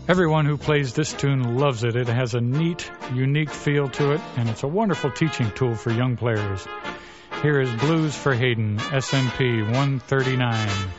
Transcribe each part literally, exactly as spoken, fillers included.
Everyone who plays this tune loves it. It has a neat, unique feel to it, and it's a wonderful teaching tool for young players. Here is Blues for Hayden, S M P one thirty-nine.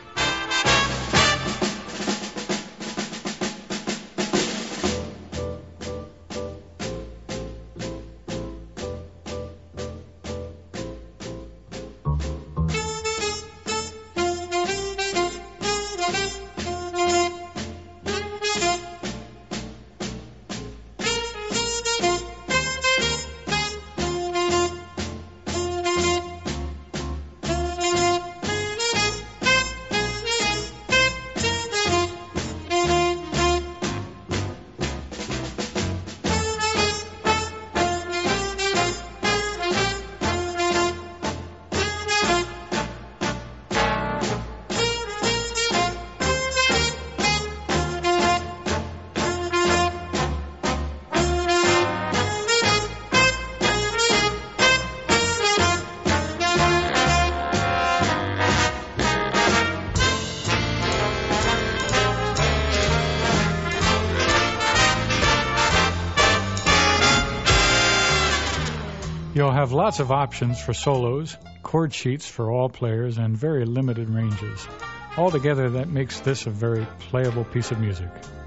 You'll have lots of options for solos, chord sheets for all players, and very limited ranges. Altogether, that makes this a very playable piece of music.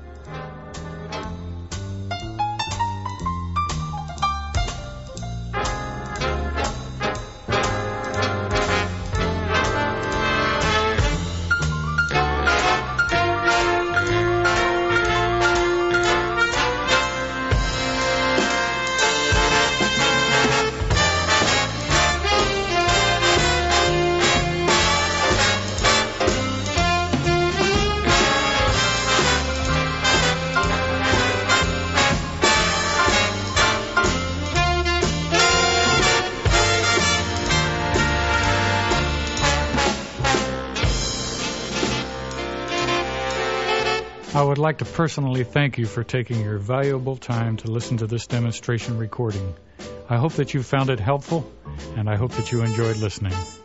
I would like to personally thank you for taking your valuable time to listen to this demonstration recording. I hope that you found it helpful, and I hope that you enjoyed listening.